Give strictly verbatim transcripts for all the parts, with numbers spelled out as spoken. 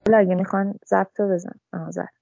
حالا اگه میخوان ضبط رو بزن. آه زد.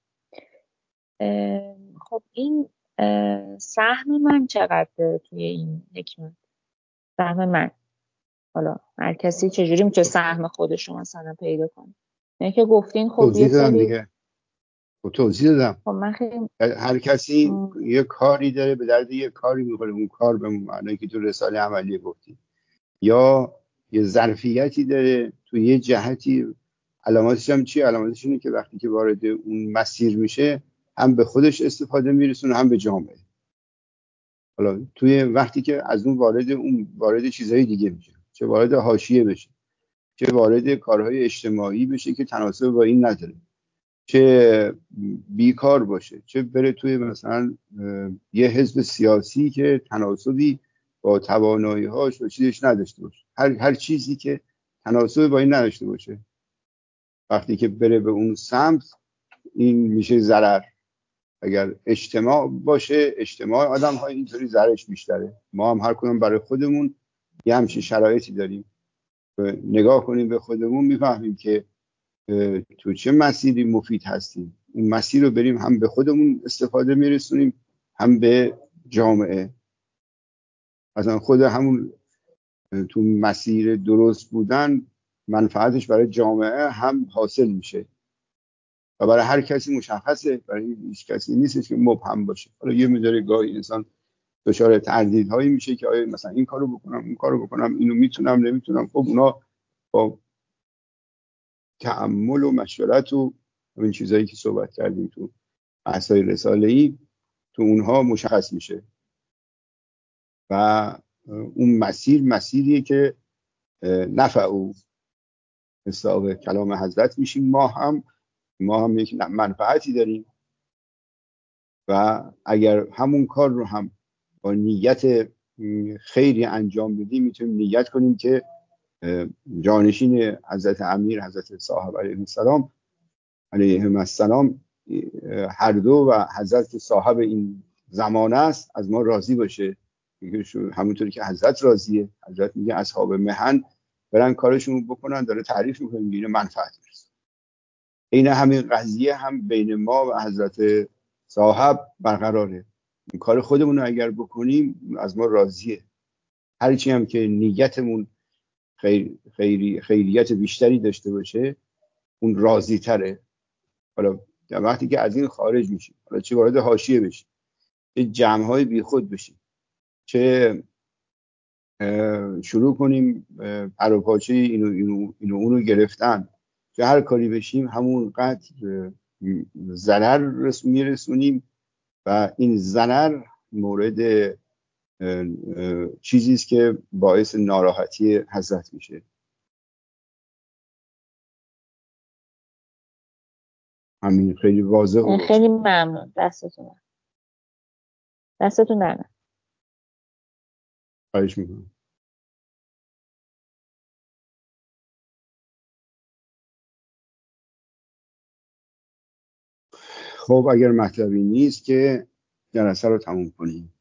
خب این سهم من چقدر توی این حکمت؟ سهم من، حالا هر کسی چجوری میتونه سهم خودش رو مثلا پیدا کنه؟ یعنی که گفتین خب یه توضیح دادم سری، دیگه. خب توضیح دادم. خب من خیلی هر کسی م... یه کاری داره، به درد یه کاری میخوره. اون کار به معنی که تو رساله عملی گفتی، یا یه ظرفیتی داره تو یه جهتی. علاماتش هم چیه؟ علاماتش اینه که وقتی که وارد اون مسیر میشه، هم به خودش استفاده میرسونه، هم به جامعه. حالا توی وقتی که از اون وارد اون وارد چیزهای دیگه میشه، چه وارد حاشیه بشه، چه وارد کارهای اجتماعی بشه که تناسب با این نداره، چه بیکار باشه، چه بره توی مثلا یه حزب سیاسی که تناسبی با توانایی‌هاش و چیزش نداشته باشه، هر هر چیزی که تناسب با این نداشته باشه، وقتی که بره به اون سمت، این میشه ضرر. اگر اجتماع باشه، اجتماع آدم های اینطوری ضررش بیشتره. ما هم هر کدوم برای خودمون یه همچین شرایطی داریم. نگاه کنیم به خودمون، میفهمیم که تو چه مسیری مفید هستیم. اون مسیر رو بریم، هم به خودمون استفاده میرسونیم، هم به جامعه. مثلا خود همون تو مسیر درست بودن، منفعتش برای جامعه هم حاصل میشه و برای هر کسی مشخصه. برای هیچ کسی نیستش که مبهم باشه. حالا یه مقدار گاهی انسان دچار تردیدهایی میشه که آیا مثلا این کارو بکنم، اون کارو بکنم، اینو میتونم نمیتونم. خب اونا با تأمل و مشورت و این چیزایی که صحبت کردیم تو بحث‌های رساله‌ای، تو اونها مشخص میشه و اون مسیر مسیریه که نفع او حساب کلام حضرت میشیم. ما هم ما هم یک منفعتی داریم و اگر همون کار رو هم با نیت خیری انجام بدیم، میتونیم نیت کنیم که جانشین حضرت امیر، حضرت صاحب علیه السلام علیهم السلام، هر دو و حضرت صاحب این زمانه است، از ما راضی باشه. همونطوری که حضرت راضیه. حضرت میگه اصحاب مهن برن کارشون بکنن، داره تعریف میکنه، میگه منفعت میرسه. این همین قضیه هم بین ما و حضرت صاحب برقراره. این کار خودمون رو اگر بکنیم، از ما راضیه. هرچی هم که نیتمون خیر خیری خیریت بیشتری داشته باشه، اون راضی تره. حالا در وقتی که از این خارج میشیم، حالا چه وارد حاشیه بشیم، چه جمع‌های بیخود بشیم، چه شروع کنیم پر و پاچه اینو اینو اینو اونو گرفتن، چه هر کاری بشیم، همون قدر ضرر میرسونیم و این ضرر مورد چیزی است که باعث ناراحتی حضرت میشه. همین خیلی واضح و خیلی روشن. ممنون. دستتون دستتون درد. خواهش میکنم. خب اگر مطلبی نیست که جلسه رو تموم کنیم.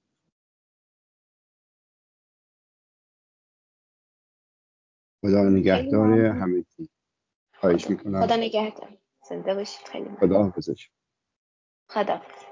خدا خیلی نگهدار ممنون. همگی. خواهش خدا میکنم. خدا نگهدار. زنده باشید. خیلی ممنون. خدا حافظ. خدا.